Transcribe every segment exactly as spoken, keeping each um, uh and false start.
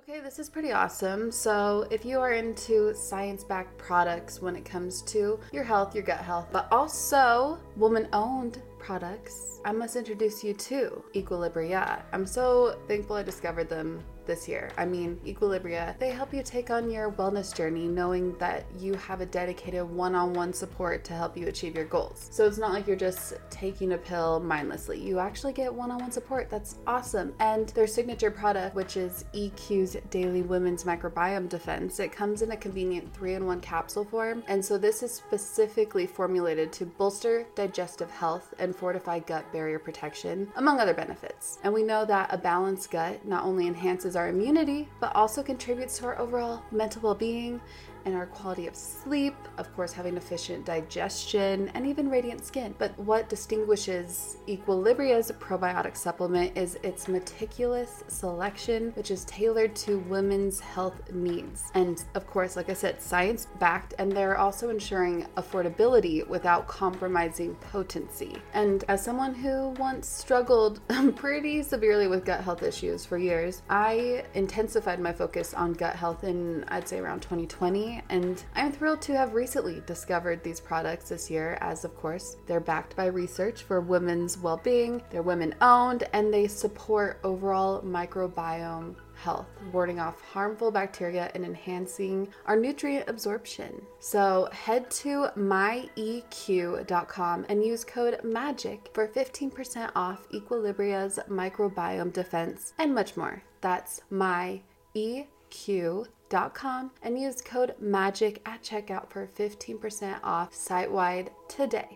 Okay, this is pretty awesome. So if you are into science-backed products when it comes to your health, your gut health, but also woman-owned products, I must introduce you to Equilibria. I'm so thankful I discovered them this year. I mean, Equilibria, they help you take on your wellness journey knowing that you have a dedicated one-on-one support to help you achieve your goals. So it's not like you're just taking a pill mindlessly. You actually get one-on-one support. That's awesome. And their signature product, which is E Q's Daily Women's Microbiome Defense, it comes in a convenient three-in-one capsule form. And so this is specifically formulated to bolster digestive health and fortify gut barrier protection, among other benefits. And we know that a balanced gut not only enhances our immunity, but also contributes to our overall mental well-being and our quality of sleep, of course, having efficient digestion and even radiant skin. But what distinguishes Equilibria's probiotic supplement is its meticulous selection, which is tailored to women's health needs. And of course, like I said, science-backed, and they're also ensuring affordability without compromising potency. And as someone who once struggled pretty severely with gut health issues for years, I intensified my focus on gut health in, I'd say, around twenty twenty. And I'm thrilled to have recently discovered these products this year, as of course, they're backed by research for women's well-being, they're women-owned, and they support overall microbiome health, warding off harmful bacteria and enhancing our nutrient absorption. So head to my E Q dot com and use code MAGIC for fifteen percent off Equilibria's microbiome defense and much more. That's my E Q dot com and use code MAGIC at checkout for fifteen percent off site-wide today.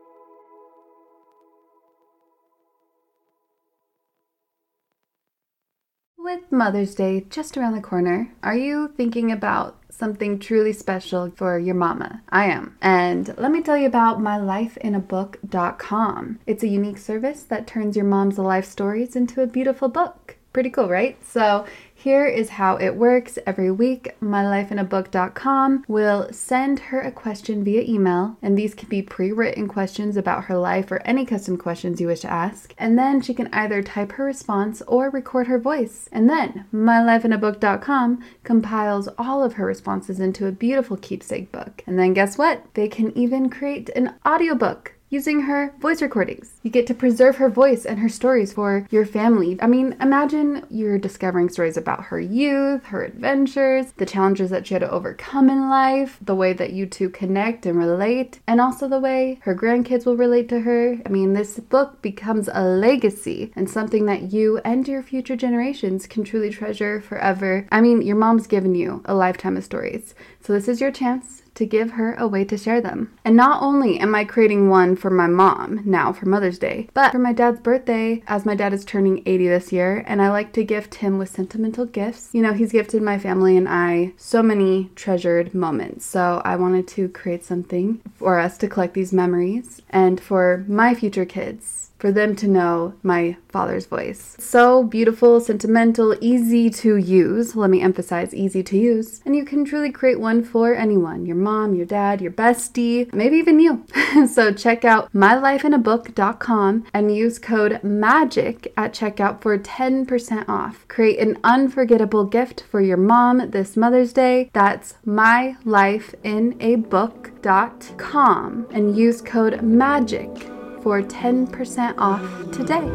With Mother's Day just around the corner, are you thinking about something truly special for your mama? I am. And let me tell you about my life in a book dot com. It's a unique service that turns your mom's life stories into a beautiful book. Pretty cool, right? So here is how it works. Every week, my life in a book dot com will send her a question via email, and these can be pre-written questions about her life or any custom questions you wish to ask. And then she can either type her response or record her voice. And then my life in a book dot com compiles all of her responses into a beautiful keepsake book. And then guess what? They can even create an audiobook using her voice recordings. You get to preserve her voice and her stories for your family. I mean, imagine you're discovering stories about her youth, her adventures, the challenges that she had to overcome in life, the way that you two connect and relate, and also the way her grandkids will relate to her. I mean, this book becomes a legacy and something that you and your future generations can truly treasure forever. I mean, your mom's given you a lifetime of stories, so this is your chance to give her a way to share them. And not only am I creating one for my mom now for Mother's Day, but for my dad's birthday, as my dad is turning eighty this year, and I like to gift him with sentimental gifts. You know, he's gifted my family and I so many treasured moments. So I wanted to create something for us to collect these memories and for my future kids, for them to know my father's voice. So beautiful, sentimental, easy to use. Let me emphasize easy to use. And you can truly create one for anyone, your mom, your dad, your bestie, maybe even you. So check out my life in a book dot com and use code MAGIC at checkout for ten percent off. Create an unforgettable gift for your mom this Mother's Day. That's my life in a book dot com and use code MAGIC for ten percent off today.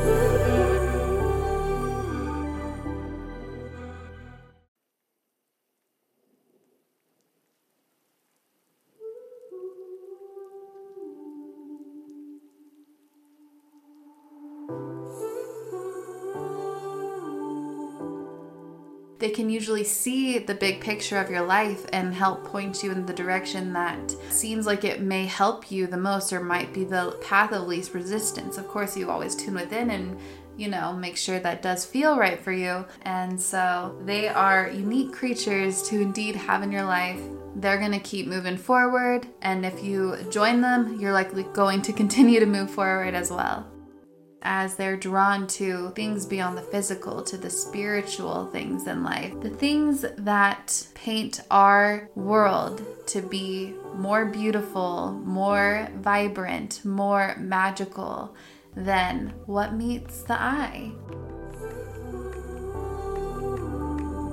They can usually see the big picture of your life and help point you in the direction that seems like it may help you the most or might be the path of least resistance. Of course, you always tune within and, you know, make sure that does feel right for you. And so they are unique creatures to indeed have in your life. They're going to keep moving forward. And if you join them, you're likely going to continue to move forward as well, as they're drawn to things beyond the physical, to the spiritual things in life, the things that paint our world to be more beautiful, more vibrant, more magical than what meets the eye.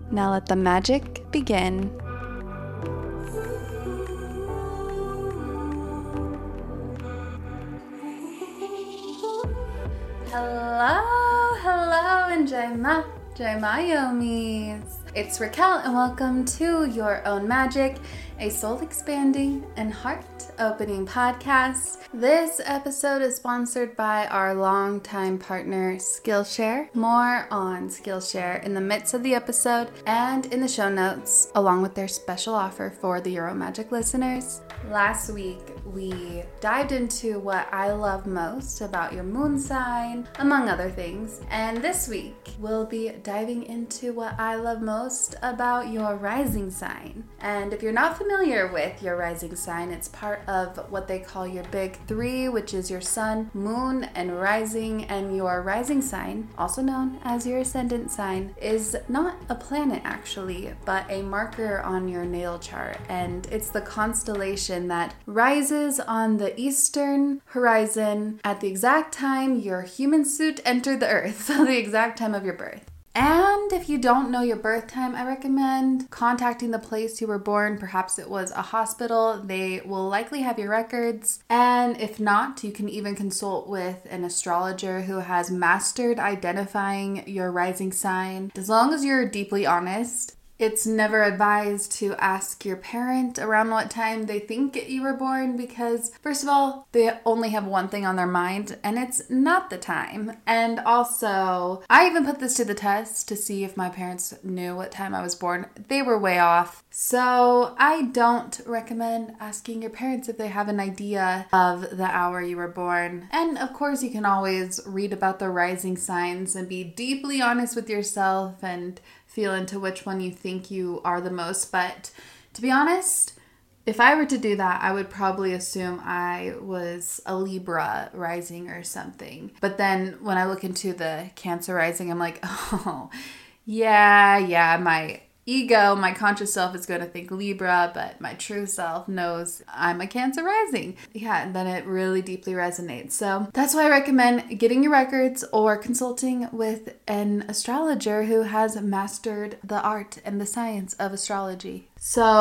Now let the magic begin. Hello, hello, and Jaima, Jaimayomis. It's Raquel, and welcome to Your Own Magic, a soul-expanding and heart-opening podcast. This episode is sponsored by our longtime partner, Skillshare. More on Skillshare in the midst of the episode and in the show notes, along with their special offer for the Your Own Magic listeners. Last week, we dived into what I love most about your moon sign, among other things. And this week, we'll be diving into what I love most about your rising sign. And if you're not familiar with your rising sign, it's part of what they call your big three, which is your sun, moon, and rising. And your rising sign, also known as your ascendant sign, is not a planet actually, but a marker on your natal chart. And it's the constellation that rises on the eastern horizon at the exact time your human suit entered the earth, so the exact time of your birth. And if you don't know your birth time, I recommend contacting the place you were born. Perhaps it was a hospital. They will likely have your records. And if not, you can even consult with an astrologer who has mastered identifying your rising sign. As long as you're deeply honest, it's never advised to ask your parent around what time they think you were born because, first of all, they only have one thing on their mind, and it's not the time. And also, I even put this to the test to see if my parents knew what time I was born. They were way off. So I don't recommend asking your parents if they have an idea of the hour you were born. And of course, you can always read about the rising signs and be deeply honest with yourself and feel into which one you think you are the most. But to be honest, if I were to do that, I would probably assume I was a Libra rising or something. But then when I look into the Cancer rising, I'm like, oh, yeah, yeah, my ego, my conscious self is going to think Libra, but my true self knows I'm a Cancer rising. Yeah, and then it really deeply resonates. So that's why I recommend getting your records or consulting with an astrologer who has mastered the art and the science of astrology.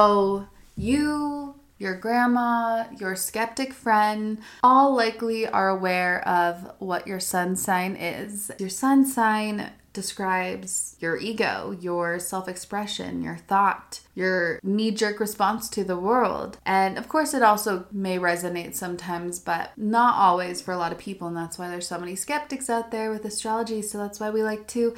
So you, your grandma, your skeptic friend, all likely are aware of what your sun sign is. Your sun sign describes your ego, your self-expression, your thought, your knee-jerk response to the world. And of course, it also may resonate sometimes, but not always for a lot of people. And that's why there's so many skeptics out there with astrology. So that's why we like to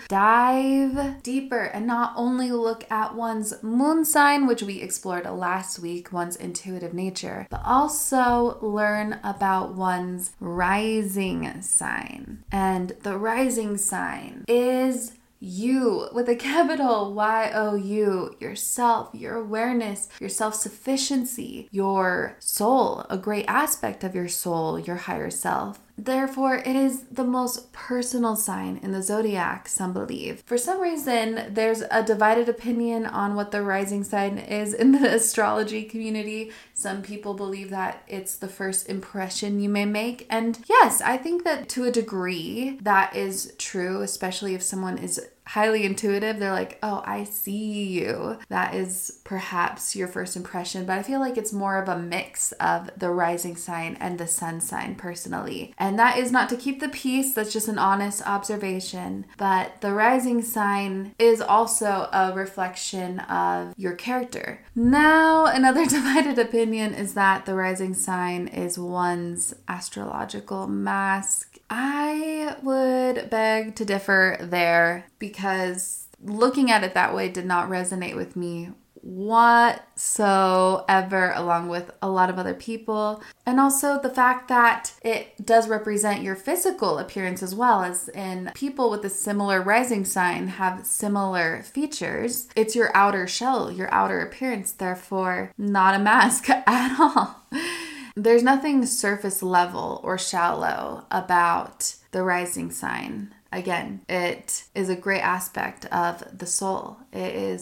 dive deeper and not only look at one's moon sign, which we explored last week, one's intuitive nature, but also learn about one's rising sign. And the rising sign is you, with a capital Y O U, yourself, your awareness, your self-sufficiency, your soul, a great aspect of your soul, your higher self. Therefore, it is the most personal sign in the zodiac, some believe. For some reason, there's a divided opinion on what the rising sign is in the astrology community. Some people believe that it's the first impression you may make. And yes, I think that to a degree that is true, especially if someone is highly intuitive. They're like, oh, I see you. That is perhaps your first impression. But I feel like it's more of a mix of the rising sign and the sun sign personally. And that is not to keep the peace. That's just an honest observation. But the rising sign is also a reflection of your character. Now, another divided opinion is that the rising sign is one's astrological mask. I would beg to differ there because looking at it that way did not resonate with me whatsoever, along with a lot of other people. And also the fact that it does represent your physical appearance as well, as in people with a similar rising sign have similar features. It's your outer shell, your outer appearance, therefore not a mask at all. There's nothing surface level or shallow about the rising sign. Again, it is a great aspect of the soul. It is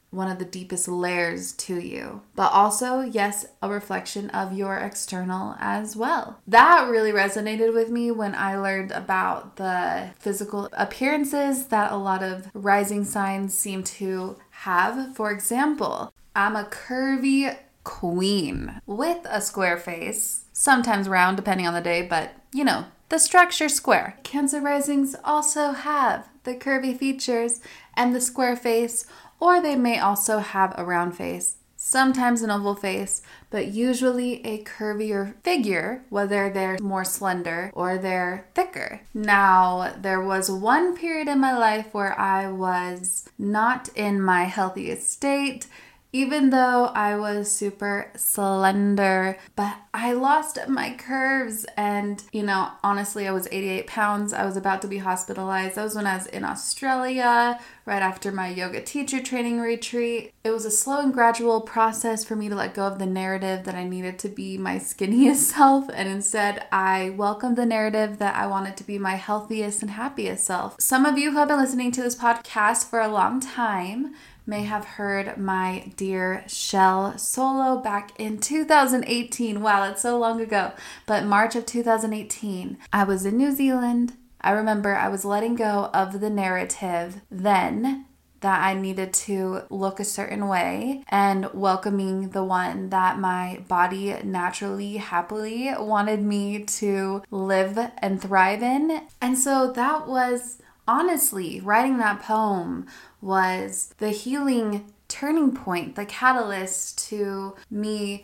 one of the deepest layers to you, but also, yes, a reflection of your external as well. That really resonated with me when I learned about the physical appearances that a lot of rising signs seem to have. For example, I'm a curvy queen with a square face, sometimes round depending on the day, but you know, the structure square. Cancer risings also have the curvy features and the square face, or they may also have a round face, sometimes an oval face, but usually a curvier figure, whether they're more slender or they're thicker. Now, there was one period in my life where I was not in my healthiest state, even though I was super slender, but I lost my curves. And, you know, honestly, I was eighty-eight pounds. I was about to be hospitalized. That was when I was in Australia, right after my yoga teacher training retreat. It was a slow and gradual process for me to let go of the narrative that I needed to be my skinniest self. And instead, I welcomed the narrative that I wanted to be my healthiest and happiest self. Some of you who have been listening to this podcast for a long time may have heard my dear Shell solo back in two thousand eighteen. Wow, that's so long ago. But March of two thousand eighteen, I was in New Zealand. I remember I was letting go of the narrative then that I needed to look a certain way and welcoming the one that my body naturally, happily wanted me to live and thrive in. And so that was, honestly, writing that poem was the healing turning point, the catalyst to me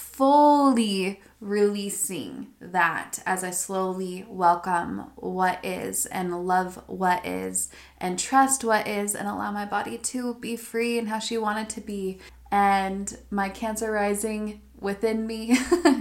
fully releasing that as I slowly welcome what is and love what is and trust what is and allow my body to be free and how she wanted to be. And my Cancer rising within me,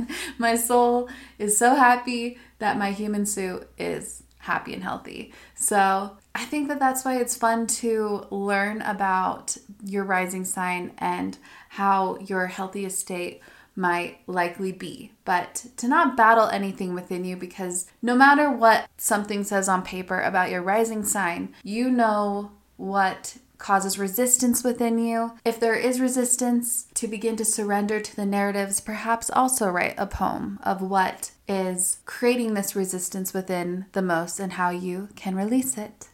my soul is so happy that my human suit is happy and healthy. So I think that that's why it's fun to learn about your rising sign and how your healthiest state might likely be, but to not battle anything within you, because no matter what something says on paper about your rising sign, you know what causes resistance within you. If there is resistance, to begin to surrender to the narratives, perhaps also write a poem of what is creating this resistance within the most and how you can release it.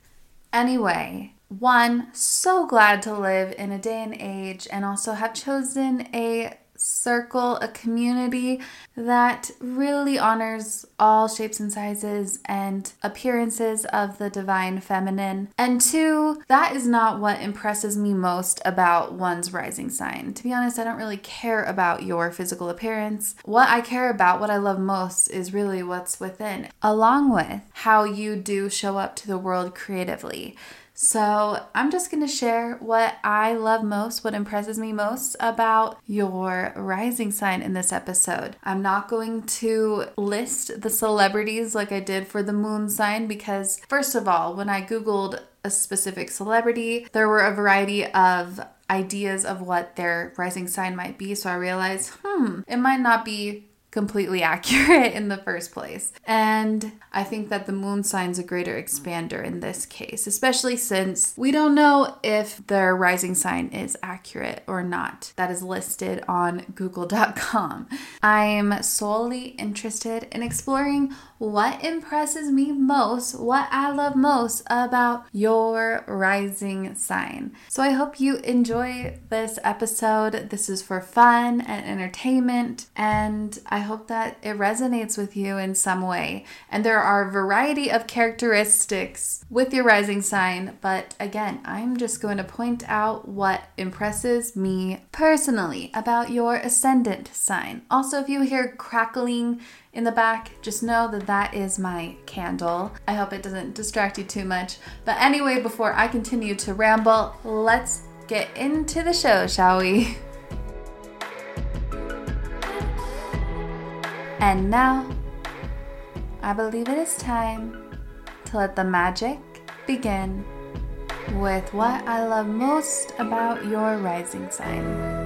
Anyway, one, so glad to live in a day and age and also have chosen a circle, a community that really honors all shapes and sizes and appearances of the divine feminine. And two, that is not what impresses me most about one's rising sign. To be honest, I don't really care about your physical appearance. What I care about, what I love most, is really what's within, along with how you do show up to the world creatively. So I'm just going to share what I love most, what impresses me most about your rising sign in this episode. I'm not going to list the celebrities like I did for the moon sign because, first of all, when I Googled a specific celebrity, there were a variety of ideas of what their rising sign might be. So I realized, hmm, it might not be completely accurate in the first place. And I think that the moon sign's a greater expander in this case, especially since we don't know if their rising sign is accurate or not. That is listed on google dot com. I'm solely interested in exploring what impresses me most, what I love most about your rising sign. So I hope you enjoy this episode. This is for fun and entertainment, and I hope that it resonates with you in some way. And there are a variety of characteristics with your rising sign, but again, I'm just going to point out what impresses me personally about your ascendant sign. Also, if you hear crackling in the back, just know that that is my candle. I hope it doesn't distract you too much. But anyway, before I continue to ramble, let's get into the show, shall we? And now, I believe it is time to let the magic begin with what I love most about your rising sign.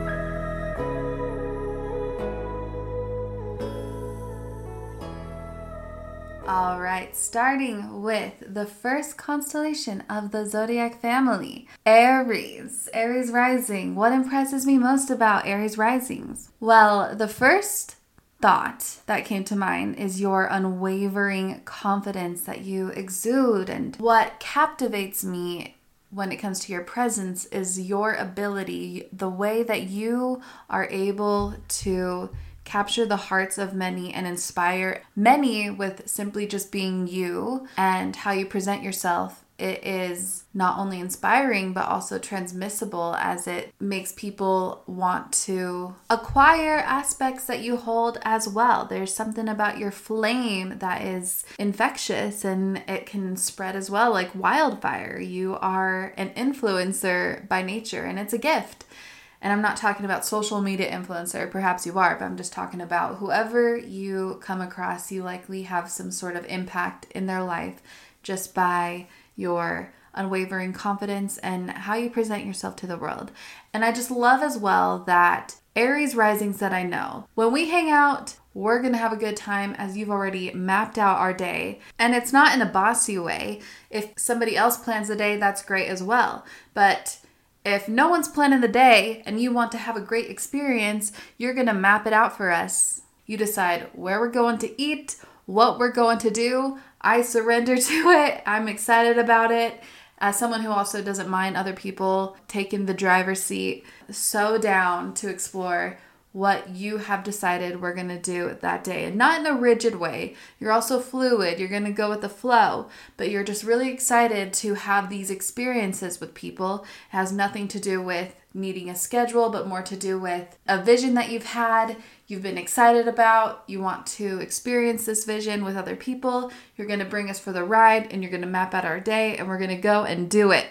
All right, starting with the first constellation of the zodiac family, Aries. Aries rising. What impresses me most about Aries risings? Well, the first thought that came to mind is your unwavering confidence that you exude. And what captivates me when it comes to your presence is your ability, the way that you are able to capture the hearts of many and inspire many with simply just being you and how you present yourself. It is not only inspiring, but also transmissible, as it makes people want to acquire aspects that you hold as well. There's something about your flame that is infectious, and it can spread as well like wildfire. You are an influencer by nature, and it's a gift. And I'm not talking about social media influencer, perhaps you are, but I'm just talking about whoever you come across, you likely have some sort of impact in their life just by your unwavering confidence and how you present yourself to the world. And I just love as well that Aries risings that I know, when we hang out, we're going to have a good time as you've already mapped out our day. And it's not in a bossy way. If somebody else plans the day, that's great as well. But if no one's planning the day and you want to have a great experience, you're going to map it out for us. You decide where we're going to eat, what we're going to do. I surrender to it. I'm excited about it. As someone who also doesn't mind other people taking the driver's seat, so down to explore what you have decided we're going to do that day. And not in a rigid way. You're also fluid. You're going to go with the flow. But you're just really excited to have these experiences with people. It has nothing to do with needing a schedule, but more to do with a vision that you've had, you've been excited about. You want to experience this vision with other people. You're going to bring us for the ride, and you're going to map out our day, and we're going to go and do it.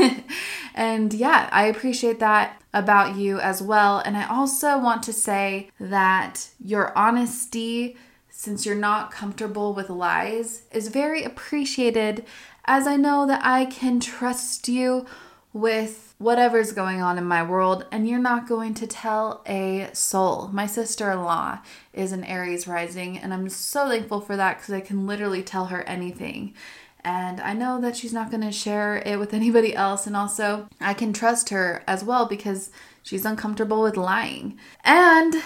And yeah, I appreciate that about you as well. And I also want to say that your honesty, since you're not comfortable with lies, is very appreciated, as I know that I can trust you with whatever's going on in my world, and you're not going to tell a soul. My sister-in-law is an Aries rising, and I'm so thankful for that because I can literally tell her anything. And I know that she's not going to share it with anybody else. And also, I can trust her as well because she's uncomfortable with lying. And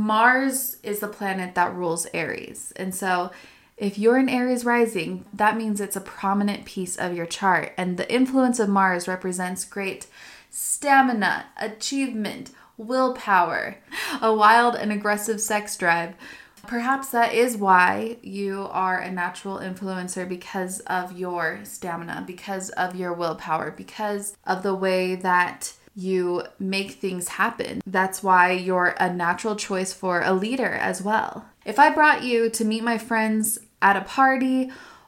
Mars is the planet that rules Aries. And so if you're an Aries rising, that means it's a prominent piece of your chart. And the influence of Mars represents great stamina, achievement, willpower, a wild and aggressive sex drive. Perhaps that is why you are a natural influencer, because of your stamina, because of your willpower, because of the way that you make things happen. That's why you're a natural choice for a leader as well. If I brought you to meet my friends at a party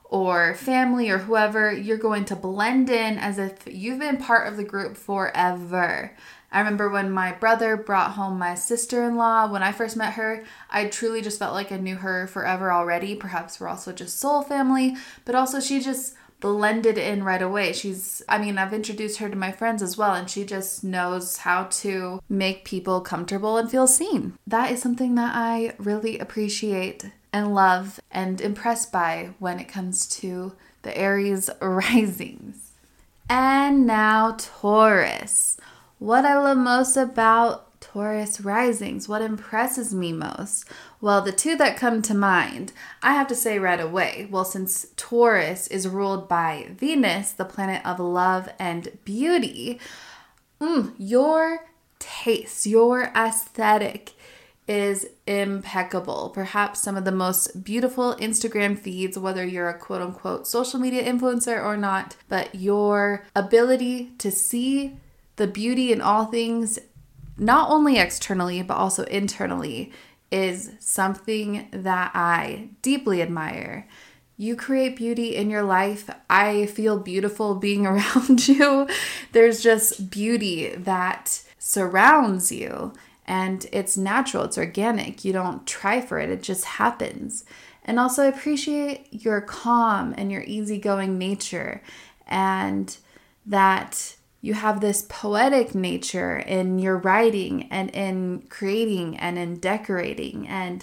or family or whoever, you're going to blend in as if you've been part of the group forever. I remember when my brother brought home my sister-in-law, when I first met her, I truly just felt like I knew her forever already. Perhaps we're also just soul family, but also she just blended in right away. She's, I mean, I've introduced her to my friends as well, and she just knows how to make people comfortable and feel seen. That is something that I really appreciate and love and impressed by when it comes to the Aries risings. And now Taurus. What I love most about Taurus risings, what impresses me most? Well, the two that come to mind, I have to say right away. Well, since Taurus is ruled by Venus, the planet of love and beauty, mm, your taste, your aesthetic is impeccable. Perhaps some of the most beautiful Instagram feeds, whether you're a quote unquote social media influencer or not, but your ability to see the beauty in all things, not only externally, but also internally, is something that I deeply admire. You create beauty in your life. I feel beautiful being around you. There's just beauty that surrounds you, and it's natural, it's organic. You don't try for it, it just happens. And also I appreciate your calm and your easygoing nature, and that you have this poetic nature in your writing and in creating and in decorating, and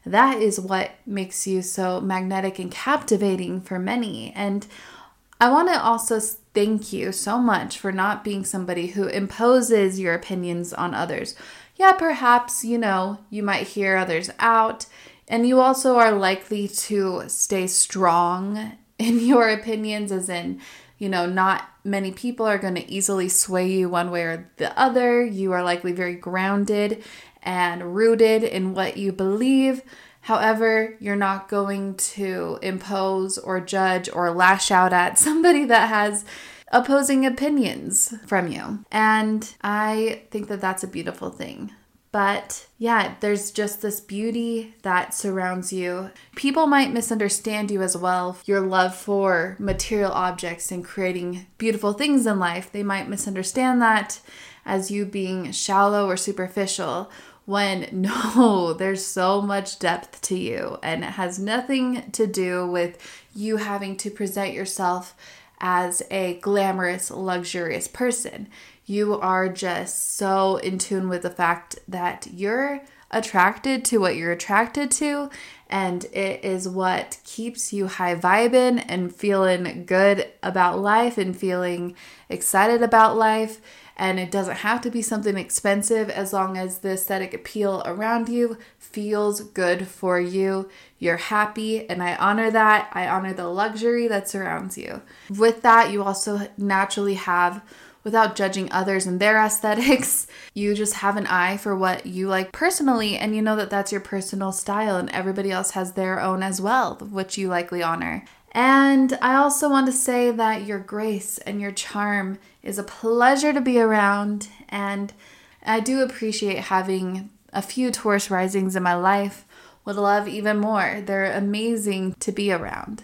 that is what makes you so magnetic and captivating for many. And I want to also thank you so much for not being somebody who imposes your opinions on others. Yeah, perhaps, you know, you might hear others out, and you also are likely to stay strong in your opinions, as in, you know, not many people are going to easily sway you one way or the other. You are likely very grounded and rooted in what you believe. However, you're not going to impose or judge or lash out at somebody that has opposing opinions from you. And I think that that's a beautiful thing. But yeah, there's just this beauty that surrounds you. People might misunderstand you as well. Your love for material objects and creating beautiful things in life, they might misunderstand that as you being shallow or superficial, when no, there's so much depth to you, and it has nothing to do with you having to present yourself as a glamorous, luxurious person. You are just so in tune with the fact that you're attracted to what you're attracted to, and it is what keeps you high vibing and feeling good about life and feeling excited about life. And it doesn't have to be something expensive as long as the aesthetic appeal around you feels good for you. You're happy, and I honor that. I honor the luxury that surrounds you. With that, you also naturally have, without judging others and their aesthetics, you just have an eye for what you like personally, and you know that that's your personal style, and everybody else has their own as well, which you likely honor. And I also want to say that your grace and your charm is a pleasure to be around, and I do appreciate having a few Taurus risings in my life. Would love even more. They're amazing to be around.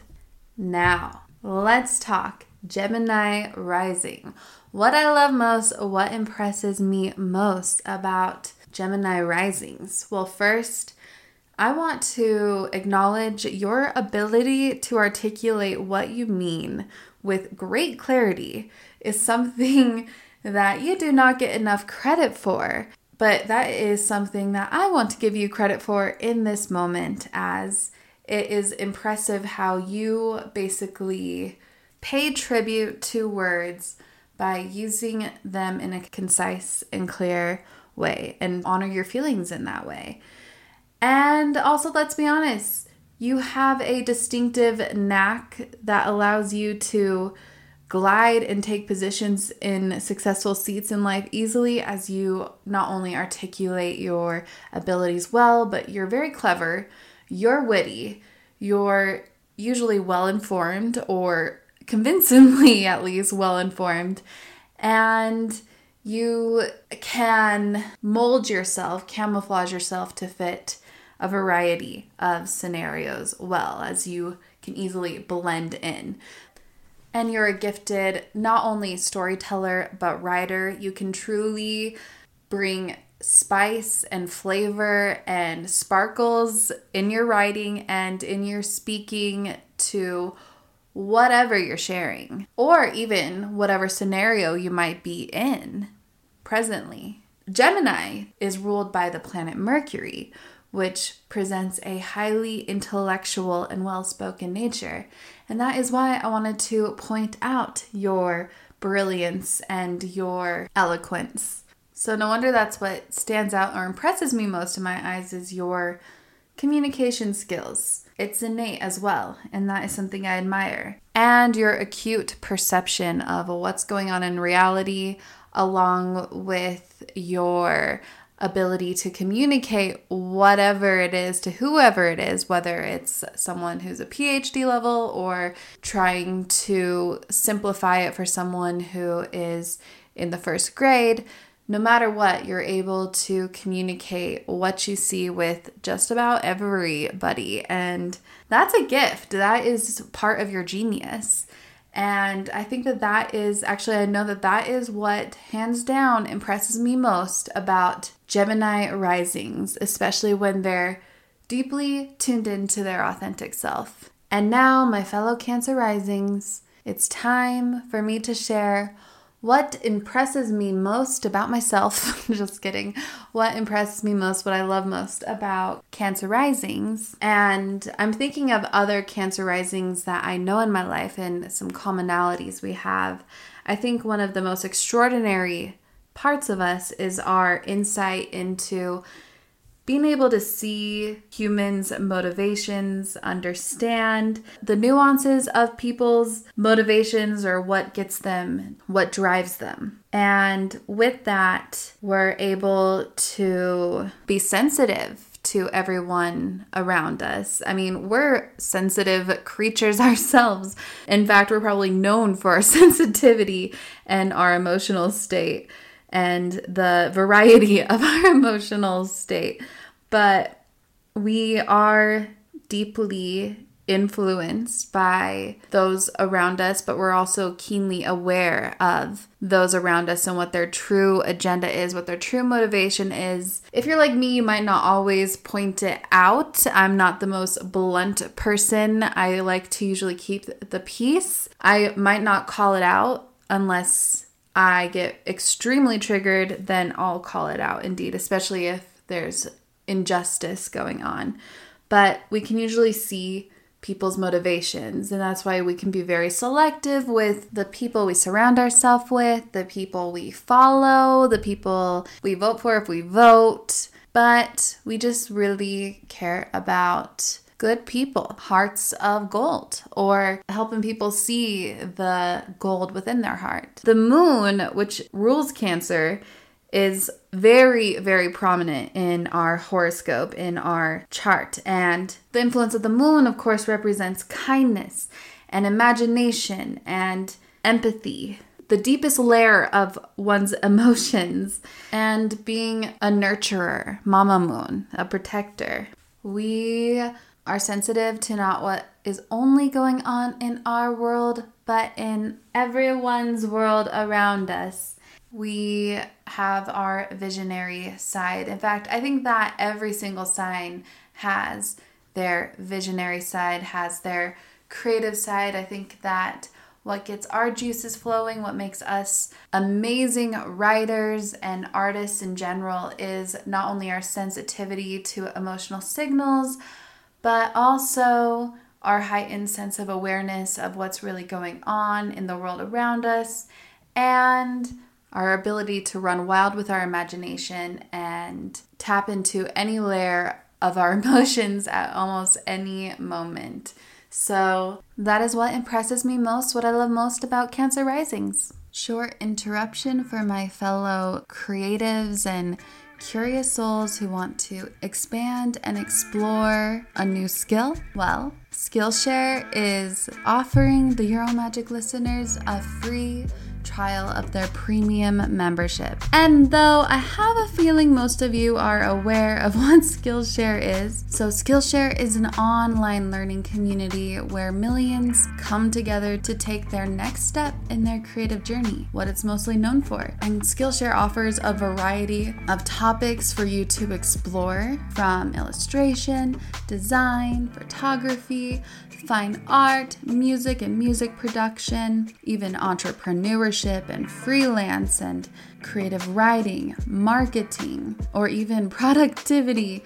Now, let's talk Gemini rising. What I love most, what impresses me most about Gemini risings? Well, first, I want to acknowledge your ability to articulate what you mean with great clarity is something that you do not get enough credit for. But that is something that I want to give you credit for in this moment, as it is impressive how you basically pay tribute to words by using them in a concise and clear way and honor your feelings in that way. And also, let's be honest, you have a distinctive knack that allows you to glide and take positions in successful seats in life easily, as you not only articulate your abilities well, but you're very clever, you're witty, you're usually well-informed, or convincingly at least well-informed, and you can mold yourself, camouflage yourself to fit a variety of scenarios well, as you can easily blend in. And you're a gifted, not only storyteller, but writer. You can truly bring spice and flavor and sparkles in your writing and in your speaking to whatever you're sharing, or even whatever scenario you might be in presently. Gemini is ruled by the planet Mercury, which presents a highly intellectual and well-spoken nature. And that is why I wanted to point out your brilliance and your eloquence. So no wonder that's what stands out or impresses me most in my eyes is your communication skills. It's innate as well, and that is something I admire. And your acute perception of what's going on in reality, along with your ability to communicate whatever it is to whoever it is, whether it's someone who's a P H D level or trying to simplify it for someone who is in the first grade. No matter what, you're able to communicate what you see with just about everybody. And that's a gift. That is part of your genius. And I think that that is, actually, I know that that is what hands down impresses me most about Gemini risings, especially when they're deeply tuned into their authentic self. And now, my fellow Cancer risings, it's time for me to share What impresses me most about myself, just kidding, what impresses me most, what I love most about Cancer Risings, and I'm thinking of other Cancer Risings that I know in my life and some commonalities we have. I think one of the most extraordinary parts of us is our insight into being able to see humans' motivations, understand the nuances of people's motivations or what gets them, what drives them. And with that, we're able to be sensitive to everyone around us. I mean, we're sensitive creatures ourselves. In fact, we're probably known for our sensitivity and our emotional state and the variety of our emotional state. But we are deeply influenced by those around us, but we're also keenly aware of those around us and what their true agenda is, what their true motivation is. If you're like me, you might not always point it out. I'm not the most blunt person. I like to usually keep the peace. I might not call it out unless I get extremely triggered, then I'll call it out indeed, especially if there's injustice going on. But we can usually see people's motivations, and that's why we can be very selective with the people we surround ourselves with, the people we follow, the people we vote for if we vote. But we just really care about good people, hearts of gold, or helping people see the gold within their heart. The moon, which rules Cancer, is very, very prominent in our horoscope, in our chart. And the influence of the moon, of course, represents kindness and imagination and empathy, the deepest layer of one's emotions, and being a nurturer, Mama Moon, a protector. We are sensitive to not what is only going on in our world, but in everyone's world around us. We have our visionary side. In fact, I think that every single sign has their visionary side, has their creative side. I think that what gets our juices flowing, what makes us amazing writers and artists in general, is not only our sensitivity to emotional signals, but also our heightened sense of awareness of what's really going on in the world around us, and our ability to run wild with our imagination and tap into any layer of our emotions at almost any moment. So that is what impresses me most, what I love most about Cancer Risings. Short interruption for my fellow creatives and curious souls who want to expand and explore a new skill. Well, Skillshare is offering the Euromagic listeners a free trial of their premium membership. And though I have a feeling most of you are aware of what Skillshare is, so Skillshare is an online learning community where millions come together to take their next step in their creative journey, what it's mostly known for. And Skillshare offers a variety of topics for you to explore, from illustration, design, photography, fine art, music and music production, even entrepreneurship and freelance and creative writing, marketing, or even productivity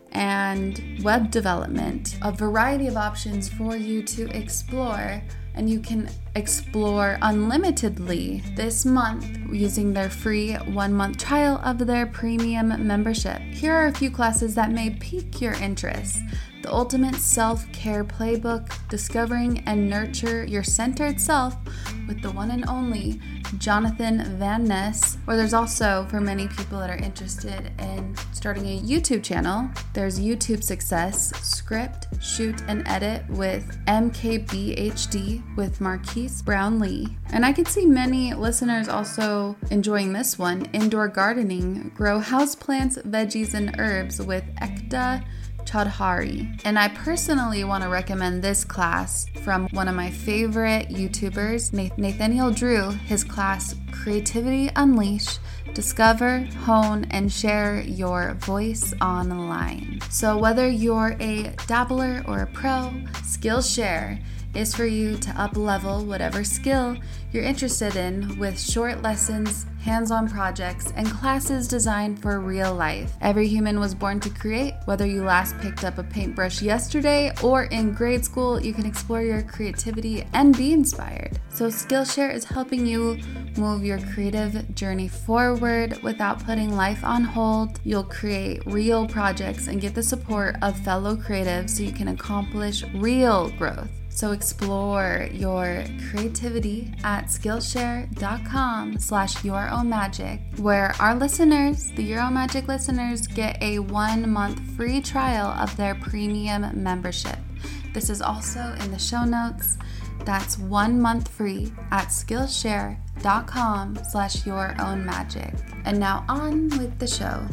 and web development. A variety of options for you to explore, and you can explore unlimitedly this month using their free one-month trial of their premium membership. Here are a few classes that may pique your interest. The Ultimate Self-Care Playbook, Discovering and Nurture Your Centered Self with the one and only Jonathan Van Ness. Or there's also, for many people that are interested in starting a YouTube channel, there's YouTube Success, Script, Shoot, and Edit with M K B H D with Marquise Brownlee. And I could see many listeners also enjoying this one, Indoor Gardening, Grow Houseplants, Veggies, and Herbs with Ekta Chaudhary. And I personally want to recommend this class from one of my favorite YouTubers, Nathaniel Drew, his class Creativity Unleashed, Discover, Hone, and Share Your Voice Online. So whether you're a dabbler or a pro, Skillshare is for you to up-level whatever skill you're interested in with short lessons, hands-on projects, and classes designed for real life. Every human was born to create. Whether you last picked up a paintbrush yesterday or in grade school, you can explore your creativity and be inspired. So Skillshare is helping you move your creative journey forward without putting life on hold. You'll create real projects and get the support of fellow creatives so you can accomplish real growth. So explore your creativity at Skillshare.com slash Your Own Magic, where our listeners, the Your Own Magic listeners, get a one month free trial of their premium membership. This is also in the show notes. That's one month free at Skillshare.com slash Your Own Magic. And now on with the show.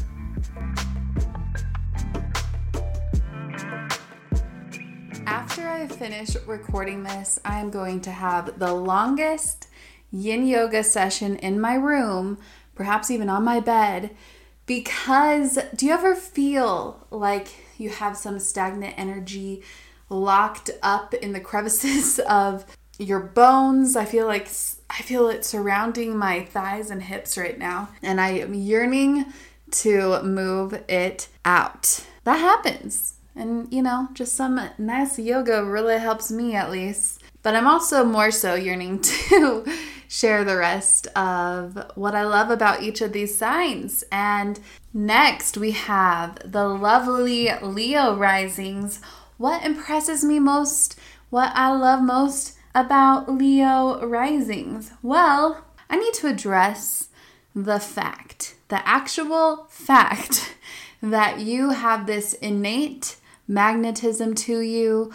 After I finish recording this, I am going to have the longest yin yoga session in my room, perhaps even on my bed, because do you ever feel like you have some stagnant energy locked up in the crevices of your bones? I feel like I feel it surrounding my thighs and hips right now, and I am yearning to move it out. That happens. And, you know, just some nice yoga really helps me at least. But I'm also more so yearning to share the rest of what I love about each of these signs. And next we have the lovely Leo risings. What impresses me most, what I love most about Leo risings? Well, I need to address the fact, the actual fact that you have this innate magnetism to you,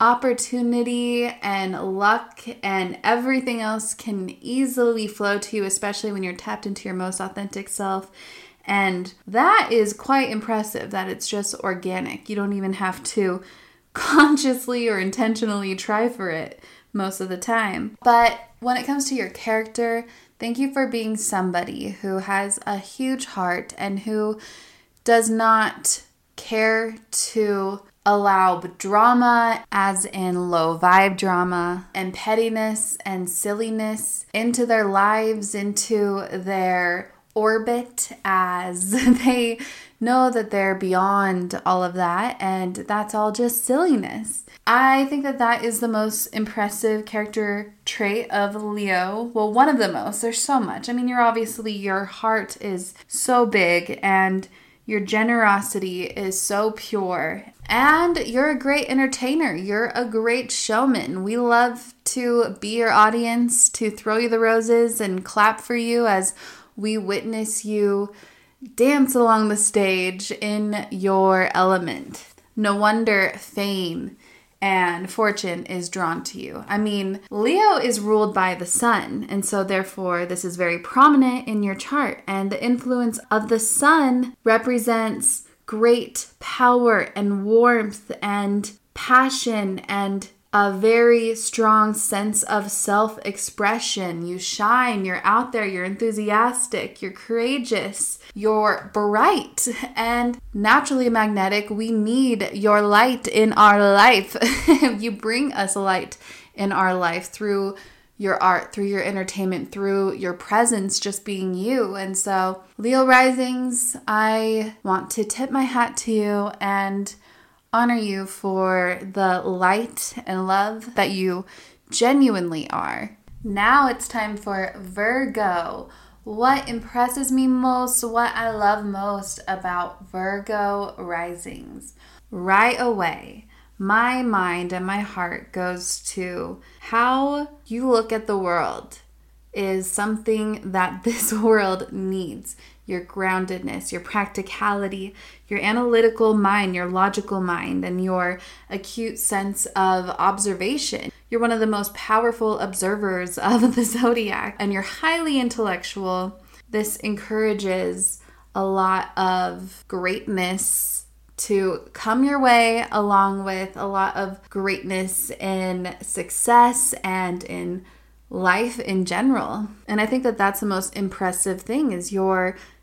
opportunity and luck and everything else can easily flow to you, especially when you're tapped into your most authentic self. And that is quite impressive that it's just organic. You don't even have to consciously or intentionally try for it most of the time. But when it comes to your character, thank you for being somebody who has a huge heart and who does not care to allow drama, as in low vibe drama, and pettiness and silliness into their lives, into their orbit, as they know that they're beyond all of that, and that's all just silliness. I think that that is the most impressive character trait of Leo. Well, one of the most. There's so much. I mean, you're obviously, your heart is so big, and your generosity is so pure, and you're a great entertainer. You're a great showman. We love to be your audience, to throw you the roses and clap for you as we witness you dance along the stage in your element. No wonder fame and fortune is drawn to you. I mean, Leo is ruled by the sun, and so therefore this is very prominent in your chart, and the influence of the sun represents great power and warmth and passion and a very strong sense of self-expression. You shine, you're out there, you're enthusiastic, you're courageous, you're bright, and naturally magnetic. We need your light in our life. You bring us light in our life through your art, through your entertainment, through your presence, just being you. And so, Leo risings, I want to tip my hat to you and honor you for the light and love that you genuinely are. Now it's time for Virgo. What impresses me most, what I love most about Virgo risings? Right away, my mind and my heart goes to how you look at the world is something that this world needs. Your groundedness, your practicality, your analytical mind, your logical mind, and your acute sense of observation. You're one of the most powerful observers of the zodiac, and you're highly intellectual. This encourages a lot of greatness to come your way, along with a lot of greatness in success and in life in general. And I think that that's the most impressive thing, is your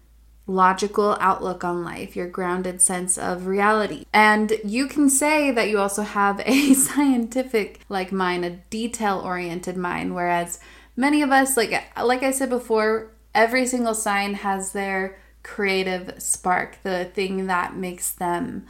logical outlook on life, your grounded sense of reality. And you can say that you also have a scientific like mind, a detail-oriented mind, whereas many of us, like like I said before, every single sign has their creative spark, the thing that makes them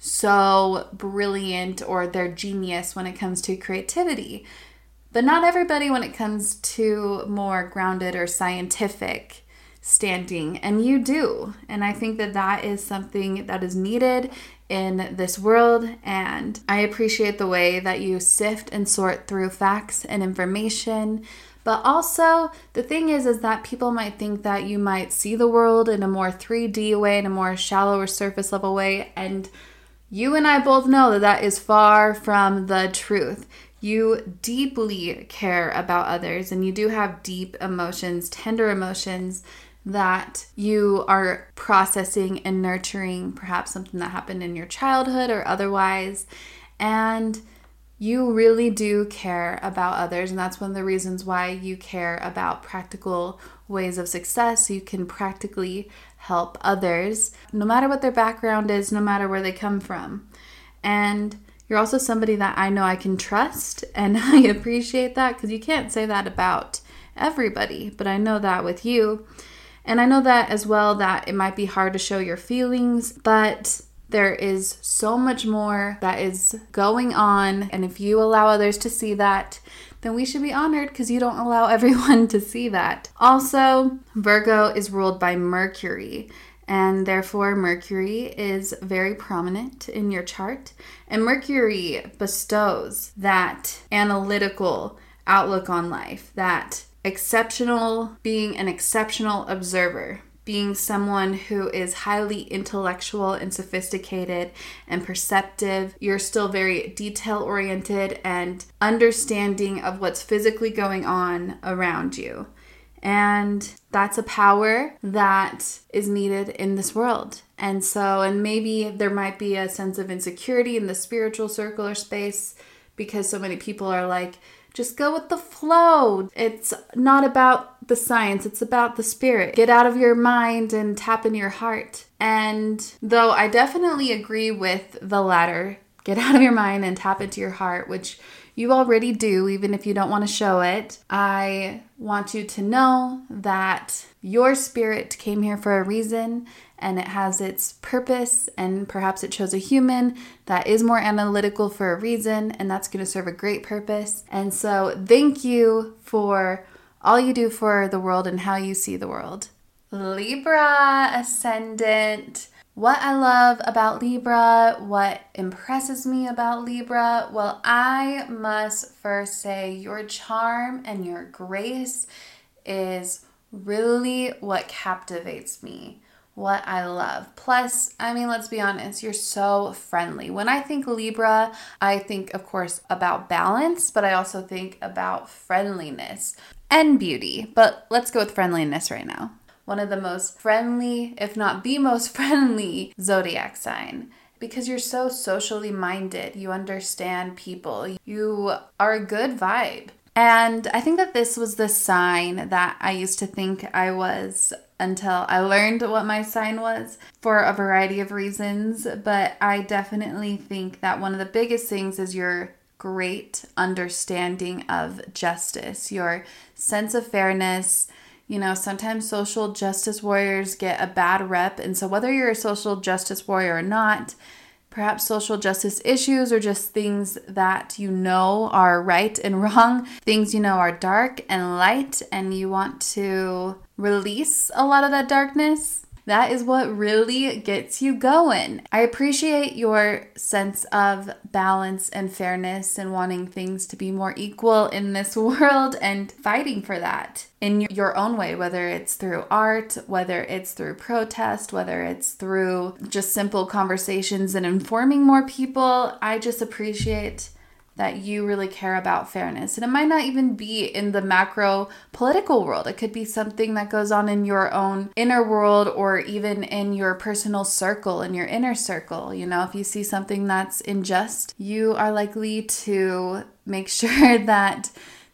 so brilliant or their genius when it comes to creativity. But not everybody when it comes to more grounded or scientific standing, and you do. And I think that that is something that is needed in this world, and I appreciate the way that you sift and sort through facts and information. But also, the thing is, is that people might think that you might see the world in a more three D way, in a more shallow or surface level way, and you and I both know that that is far from the truth. You deeply care about others, and you do have deep emotions, tender emotions that you are processing and nurturing, perhaps something that happened in your childhood or otherwise. And you really do care about others, and that's one of the reasons why you care about practical ways of success, so you can practically help others, no matter what their background is, no matter where they come from. And you're also somebody that I know I can trust, and I appreciate that, because you can't say that about everybody, but I know that with you. And I know that as well, that it might be hard to show your feelings, but there is so much more that is going on. And if you allow others to see that, then we should be honored, because you don't allow everyone to see that. Also, Virgo is ruled by Mercury, and therefore Mercury is very prominent in your chart. And Mercury bestows that analytical outlook on life, that exceptional, being an exceptional observer, being someone who is highly intellectual and sophisticated and perceptive. You're still very detail-oriented and understanding of what's physically going on around you. And that's a power that is needed in this world. And so, and maybe there might be a sense of insecurity in the spiritual circle or space, because so many people are like, just go with the flow. It's not about the science. It's about the spirit. Get out of your mind and tap into your heart. And though I definitely agree with the latter, get out of your mind and tap into your heart, which you already do, even if you don't want to show it. I want you to know that your spirit came here for a reason, and it has its purpose, and perhaps it chose a human that is more analytical for a reason, and that's going to serve a great purpose. And so thank you for all you do for the world and how you see the world. Libra ascendant. What I love about Libra, what impresses me about Libra, well, I must first say your charm and your grace is really what captivates me, what I love. Plus, I mean, let's be honest, you're so friendly. When I think Libra, I think, of course, about balance, but I also think about friendliness and beauty. But let's go with friendliness right now. One of the most friendly, if not the most friendly zodiac sign, because you're so socially minded. You understand people. You are a good vibe. And I think that this was the sign that I used to think I was until I learned what my sign was for a variety of reasons. But I definitely think that one of the biggest things is your great understanding of justice, your sense of fairness. You know, sometimes social justice warriors get a bad rep. And so whether you're a social justice warrior or not, perhaps social justice issues or just things that you know are right and wrong, things you know are dark and light, and you want to release a lot of that darkness, that is what really gets you going. I appreciate your sense of balance and fairness and wanting things to be more equal in this world and fighting for that in your own way, whether it's through art, whether it's through protest, whether it's through just simple conversations and informing more people. I just appreciate that you really care about fairness. And it might not even be in the macro political world. It could be something that goes on in your own inner world, or even in your personal circle, in your inner circle. You know, if you see something that's unjust, you are likely to make sure that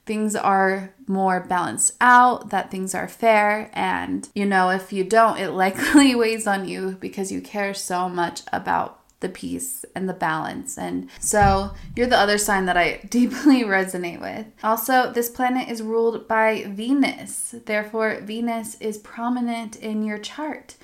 things are more balanced out, that things are fair. And, you know, if you don't, it likely weighs on you because you care so much about the peace and the balance. And so you're the other sign that I deeply resonate with. Also, this planet is ruled by Venus. Therefore, Venus is prominent in your chart.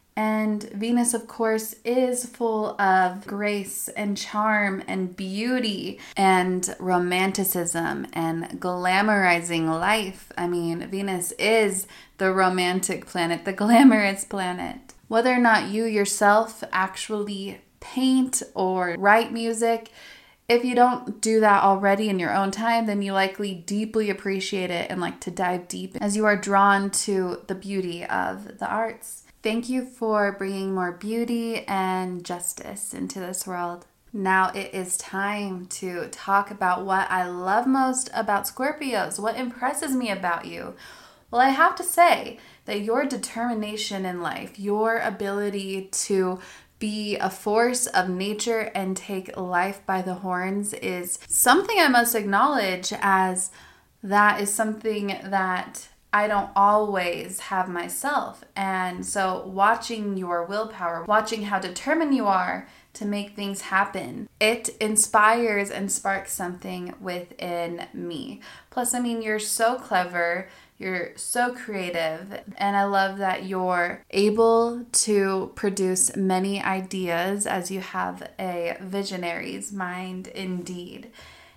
And Venus, of course, is full of grace and charm and beauty and romanticism and glamorizing life. I mean, Venus is the romantic planet, the glamorous planet. Whether or not you yourself actually paint or write music, if you don't do that already in your own time, then you likely deeply appreciate it and like to dive deep as you are drawn to the beauty of the arts. Thank you for bringing more beauty and justice into this world. Now it is time to talk about what I love most about Scorpios. What impresses me about you? Well, I have to say that your determination in life, your ability to be a force of nature and take life by the horns is something I must acknowledge, as that is something that I don't always have myself. And so watching your willpower, watching how determined you are to make things happen, it inspires and sparks something within me. Plus, I mean, you're so clever, you're so creative, and I love that you're able to produce many ideas as you have a visionary's mind indeed.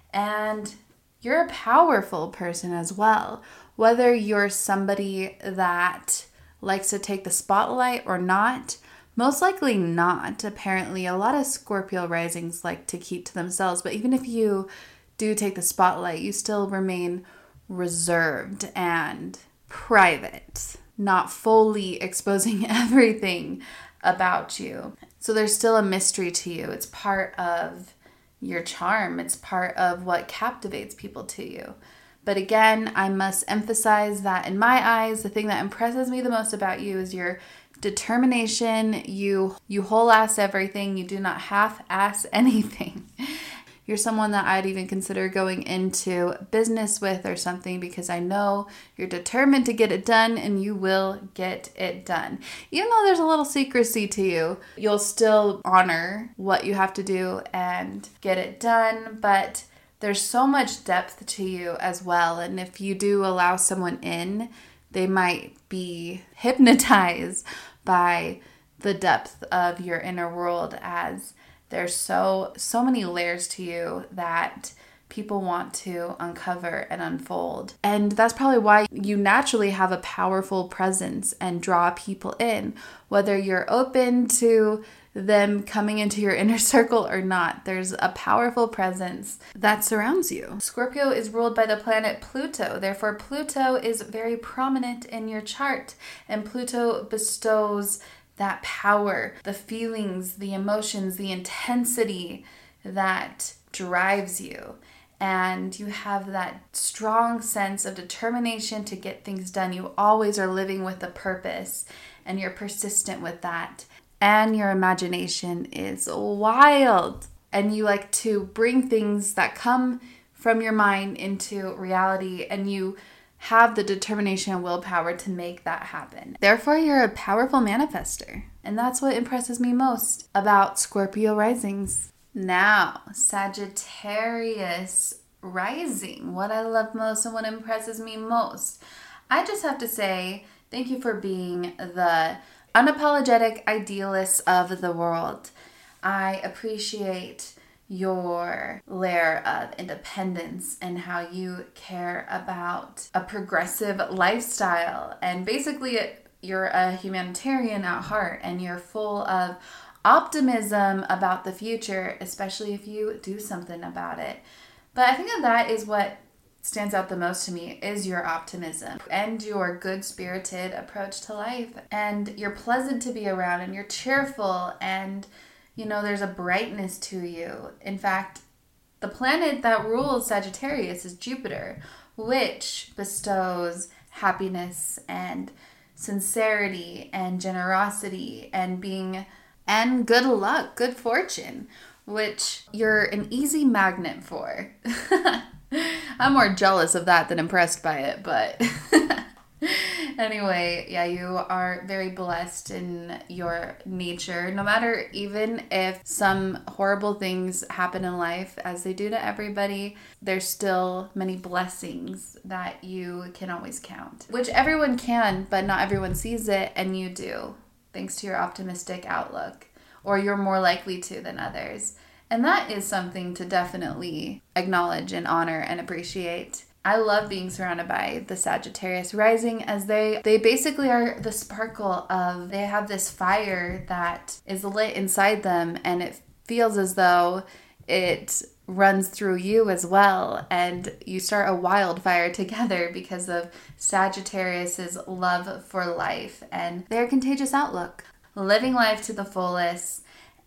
And you're a powerful person as well. Whether you're somebody that likes to take the spotlight or not, most likely not. Apparently, a lot of Scorpio risings like to keep to themselves, but even if you do take the spotlight, you still remain reserved and private, not fully exposing everything about you. So there's still a mystery to you. It's part of your charm. It's part of what captivates people to you. But again, I must emphasize that in my eyes, the thing that impresses me the most about you is your determination. You you whole-ass everything. You do not half-ass anything. You're someone that I'd even consider going into business with or something, because I know you're determined to get it done and you will get it done. Even though there's a little secrecy to you, you'll still honor what you have to do and get it done. But there's so much depth to you as well. And if you do allow someone in, they might be hypnotized by the depth of your inner world, as there's so, so many layers to you that people want to uncover and unfold. And that's probably why you naturally have a powerful presence and draw people in, whether you're open to them coming into your inner circle or not. There's a powerful presence that surrounds you. Scorpio is ruled by the planet Pluto. Therefore, Pluto is very prominent in your chart, and Pluto bestows that power, the feelings, the emotions, the intensity that drives you. And you have that strong sense of determination to get things done. You always are living with a purpose, and you're persistent with that. And your imagination is wild. And you like to bring things that come from your mind into reality, and you have the determination and willpower to make that happen. Therefore, you're a powerful manifester. And that's what impresses me most about Scorpio risings. Now, Sagittarius rising. What I love most and what impresses me most. I just have to say, thank you for being the unapologetic idealist of the world. I appreciate your layer of independence and how you care about a progressive lifestyle. And basically, you're a humanitarian at heart, and you're full of optimism about the future, especially if you do something about it. But I think that that is what stands out the most to me, is your optimism and your good-spirited approach to life. And you're pleasant to be around, and you're cheerful, and you know, there's a brightness to you. In fact, the planet that rules Sagittarius is Jupiter, which bestows happiness and sincerity and generosity and being and good luck, good fortune, which you're an easy magnet for. I'm more jealous of that than impressed by it, but anyway, yeah, you are very blessed in your nature. No matter even if some horrible things happen in life, as they do to everybody, there's still many blessings that you can always count, which everyone can, but not everyone sees it, and you do, thanks to your optimistic outlook, or you're more likely to than others. And that is something to definitely acknowledge and honor and appreciate. I love being surrounded by the Sagittarius rising, as they they basically are the sparkle of, they have this fire that is lit inside them, and it feels as though it runs through you as well, and you start a wildfire together because of Sagittarius's love for life and their contagious outlook, living life to the fullest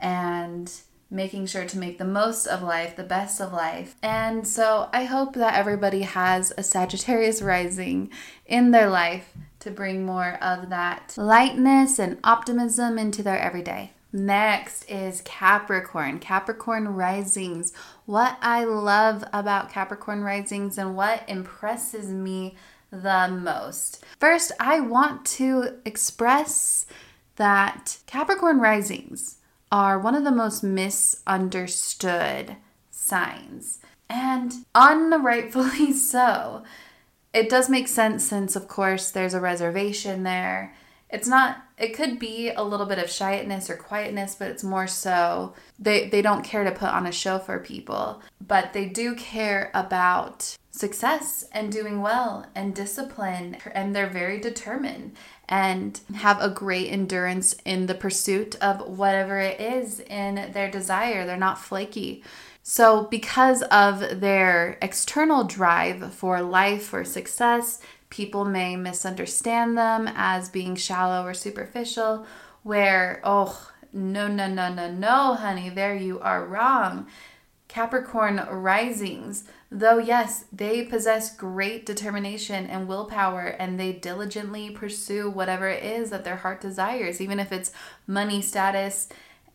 and making sure to make the most of life, the best of life. And so I hope that everybody has a Sagittarius rising in their life to bring more of that lightness and optimism into their everyday. Next is Capricorn. Capricorn risings. What I love about Capricorn risings and what impresses me the most. First, I want to express that Capricorn risings are one of the most misunderstood signs, and unrightfully so. It does make sense, since of course there's a reservation there. It's not, it could be a little bit of shyness or quietness, but it's more so they, they don't care to put on a show for people, but they do care about success and doing well and discipline, and they're very determined and have a great endurance in the pursuit of whatever it is in their desire. They're not flaky. So because of their external drive for life or success, people may misunderstand them as being shallow or superficial, where, oh, no, no, no, no, no, honey, there you are wrong. Capricorn risings, though yes, they possess great determination and willpower, and they diligently pursue whatever it is that their heart desires, even if it's money, status,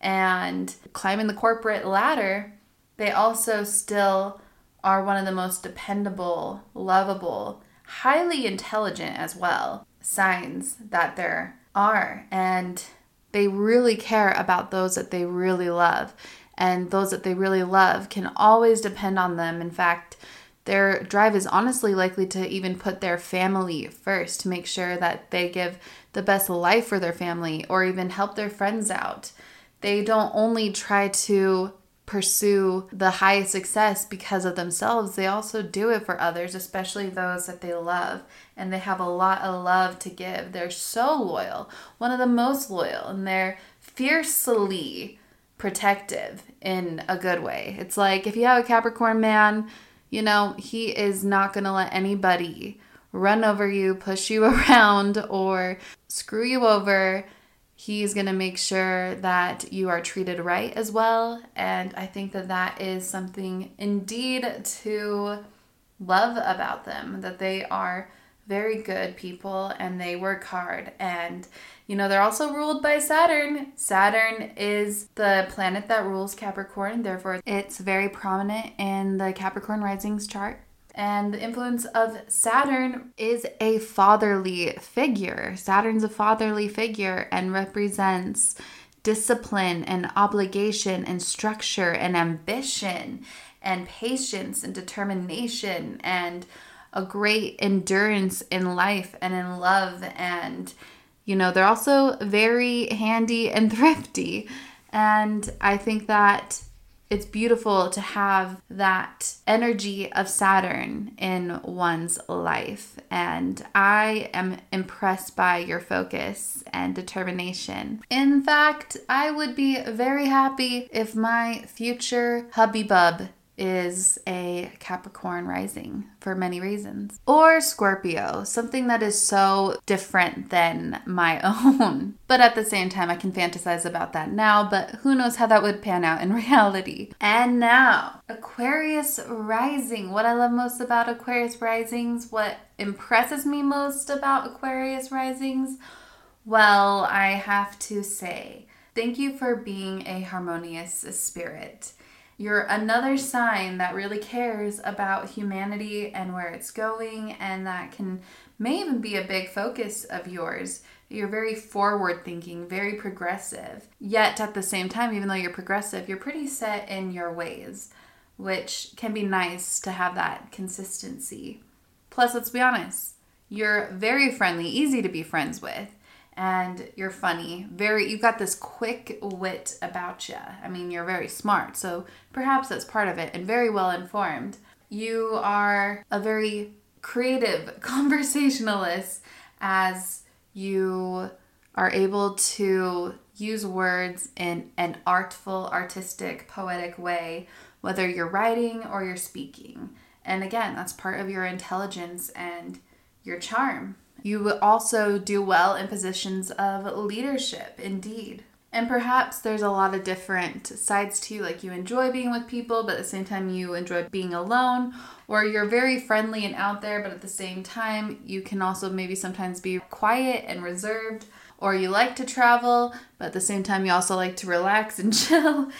and climbing the corporate ladder, they also still are one of the most dependable, lovable, highly intelligent as well signs that there are. And they really care about those that they really love. And those that they really love can always depend on them. In fact, their drive is honestly likely to even put their family first to make sure that they give the best life for their family, or even help their friends out. They don't only try to pursue the highest success because of themselves. They also do it for others, especially those that they love. And they have a lot of love to give. They're so loyal, one of the most loyal, and they're fiercely protective in a good way. It's like, if you have a Capricorn man, you know, he is not going to let anybody run over you, push you around, or screw you over. He's going to make sure that you are treated right as well. And I think that that is something indeed to love about them, that they are very good people and they work hard. And, you know, they're also ruled by Saturn. Saturn is the planet that rules Capricorn. Therefore, it's very prominent in the Capricorn risings chart. And the influence of Saturn is a fatherly figure. Saturn's a fatherly figure and represents discipline and obligation and structure and ambition and patience and determination and a great endurance in life and in love. And, you know, they're also very handy and thrifty. And I think that it's beautiful to have that energy of Saturn in one's life. And I am impressed by your focus and determination. In fact, I would be very happy if my future hubby bub is a Capricorn rising for many reasons. Or Scorpio, something that is so different than my own. But at the same time, I can fantasize about that now, but who knows how that would pan out in reality. And now, Aquarius rising. What I love most about Aquarius risings, what impresses me most about Aquarius risings, well, I have to say, thank you for being a harmonious spirit. You're another sign that really cares about humanity and where it's going, and that can may even be a big focus of yours. You're very forward thinking, very progressive. Yet at the same time, even though you're progressive, you're pretty set in your ways, which can be nice to have that consistency. Plus, let's be honest, you're very friendly, easy to be friends with, and you're funny. Very, you've got this quick wit about you. I mean, you're very smart, so perhaps that's part of it, and very well informed. You are a very creative conversationalist, as you are able to use words in an artful, artistic, poetic way, whether you're writing or you're speaking. And again, that's part of your intelligence and your charm. You will also do well in positions of leadership, indeed. And perhaps there's a lot of different sides to you, like you enjoy being with people, but at the same time you enjoy being alone, or you're very friendly and out there, but at the same time you can also maybe sometimes be quiet and reserved, or you like to travel, but at the same time you also like to relax and chill.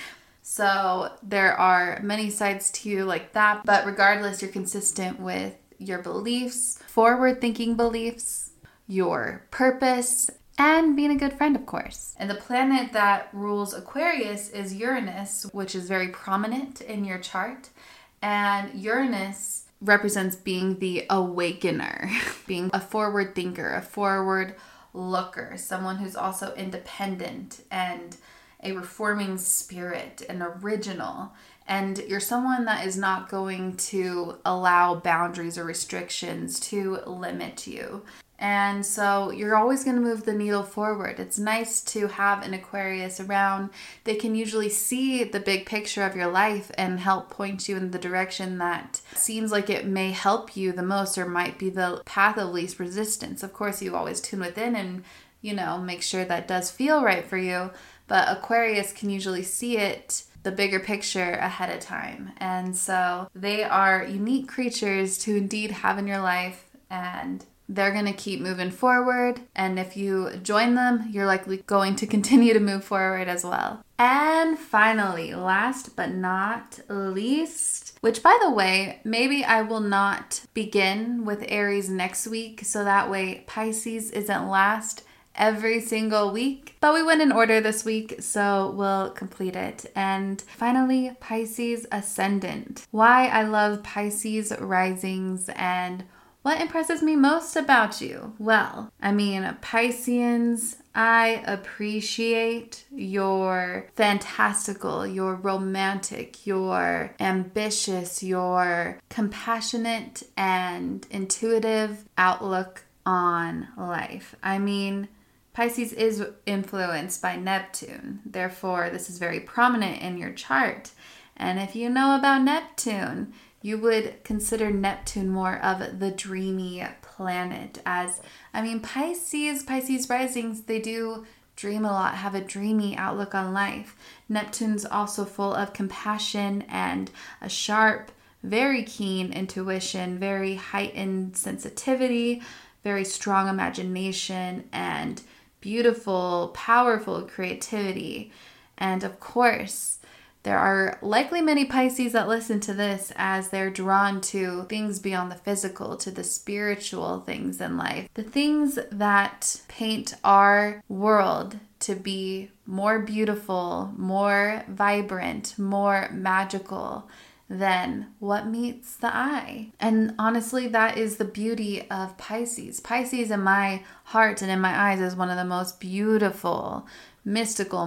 So there are many sides to you like that, but regardless, you're consistent with your beliefs, forward-thinking beliefs, your purpose, and being a good friend, of course. And the planet that rules Aquarius is Uranus, which is very prominent in your chart. And Uranus represents being the awakener, being a forward thinker, a forward looker, someone who's also independent and a reforming spirit, an original. And you're someone that is not going to allow boundaries or restrictions to limit you. And so you're always going to move the needle forward. It's nice to have an Aquarius around. They can usually see the big picture of your life and help point you in the direction that seems like it may help you the most or might be the path of least resistance. Of course, you always tune within and, you know, make sure that does feel right for you. But Aquarius can usually see it, the bigger picture, ahead of time. And so they are unique creatures to indeed have in your life, and they're going to keep moving forward. And if you join them, you're likely going to continue to move forward as well. And finally, last but not least, which by the way, maybe I will not begin with Aries next week, so that way Pisces isn't last every single week. But we went in order this week, so we'll complete it. And finally, Pisces Ascendant. Why I love Pisces risings and what impresses me most about you? Well, I mean, Pisceans, I appreciate your fantastical, your romantic, your ambitious, your compassionate and intuitive outlook on life. I mean, Pisces is influenced by Neptune. Therefore, this is very prominent in your chart. And if you know about Neptune, you would consider Neptune more of the dreamy planet. As, I mean, Pisces, Pisces risings, they do dream a lot, have a dreamy outlook on life. Neptune's also full of compassion and a sharp, very keen intuition, very heightened sensitivity, very strong imagination, and beautiful, powerful creativity. And of course, there are likely many Pisces that listen to this as they're drawn to things beyond the physical, to the spiritual things in life. The things that paint our world to be more beautiful, more vibrant, more magical than what meets the eye. And honestly, that is the beauty of Pisces. Pisces in my heart and in my eyes is one of the most beautiful, mystical,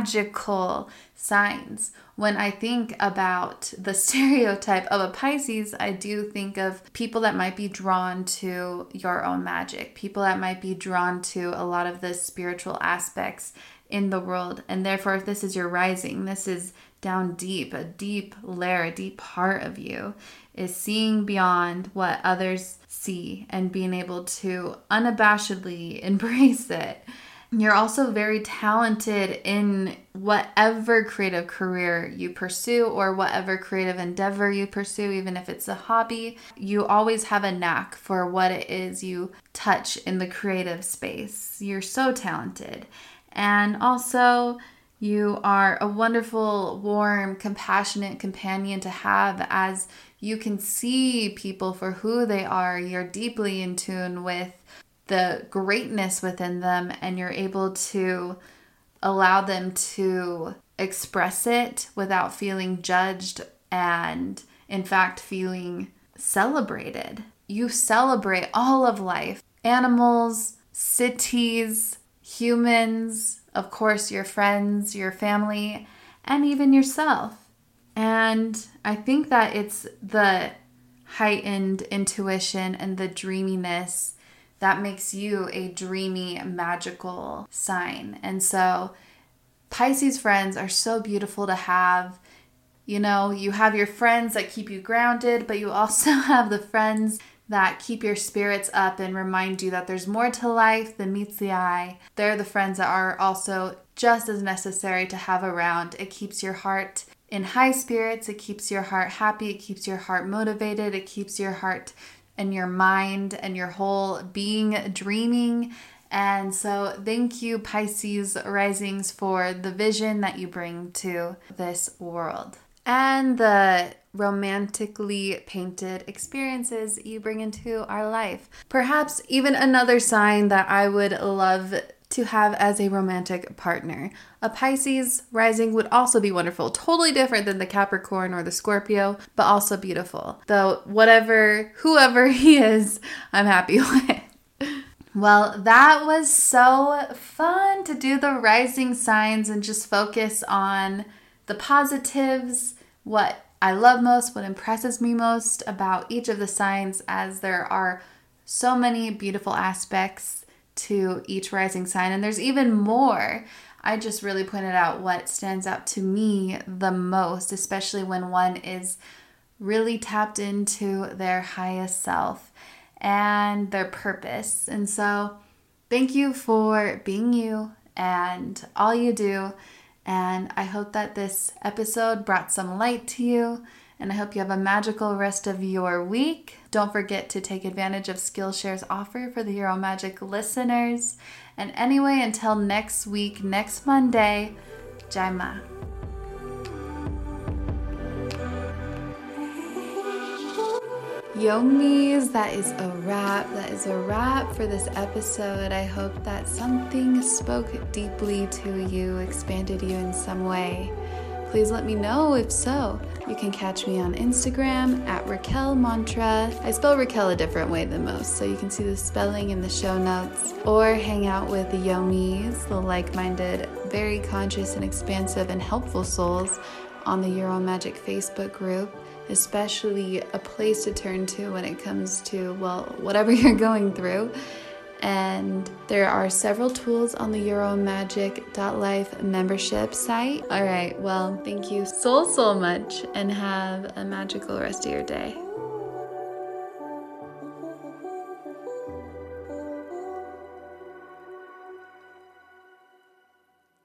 magical signs. When I think about the stereotype of a Pisces, I do think of people that might be drawn to your own magic, people that might be drawn to a lot of the spiritual aspects in the world. And therefore, if this is your rising, this is down deep, a deep layer, a deep part of you, is seeing beyond what others see and being able to unabashedly embrace it. You're also very talented in whatever creative career you pursue or whatever creative endeavor you pursue, even if it's a hobby. You always have a knack for what it is you touch in the creative space. You're so talented. And also, You are a wonderful, warm, compassionate companion to have as you can see people for who they are. You're deeply in tune with the greatness within them, and you're able to allow them to express it without feeling judged and, in fact, feeling celebrated. You celebrate all of life. Animals, cities, humans, of course, your friends, your family, and even yourself. And I think that it's the heightened intuition and the dreaminess that makes you a dreamy, magical sign. And so Pisces friends are so beautiful to have. You know, you have your friends that keep you grounded, but you also have the friends that keep your spirits up and remind you that there's more to life than meets the eye. They're the friends that are also just as necessary to have around. It keeps your heart in high spirits. It keeps your heart happy. It keeps your heart motivated. It keeps your heart and your mind and your whole being dreaming. And so thank you, Pisces risings, for the vision that you bring to this world and the romantically painted experiences you bring into our life. Perhaps even another sign that I would love to have as a romantic partner. A Pisces rising would also be wonderful. Totally different than the Capricorn or the Scorpio, but also beautiful. Though whatever, whoever he is, I'm happy with. Well, that was so fun to do the rising signs and just focus on the positives, what I love most, what impresses me most about each of the signs, as there are so many beautiful aspects to each rising sign. And there's even more. I just really pointed out what stands out to me the most, especially when one is really tapped into their highest self and their purpose. And so thank you for being you and all you do. And I hope that this episode brought some light to you. And I hope you have a magical rest of your week. Don't forget to take advantage of Skillshare's offer for the Hero Magic listeners. And anyway, until next week, next Monday, Jai Ma. Yomis, that is a wrap. That is a wrap for this episode. I hope that something spoke deeply to you, expanded you in some way. Please let me know if so. You can catch me on Instagram at Raquel Mantra. I spell Raquel a different way than most, so you can see the spelling in the show notes. Or hang out with the Yomis, the like-minded, very conscious and expansive and helpful souls on the Euro Magic Facebook group. Especially a place to turn to when it comes to, well, whatever you're going through. And there are several tools on the euro magic dot life membership site. All right, well, thank you so, so much, and have a magical rest of your day.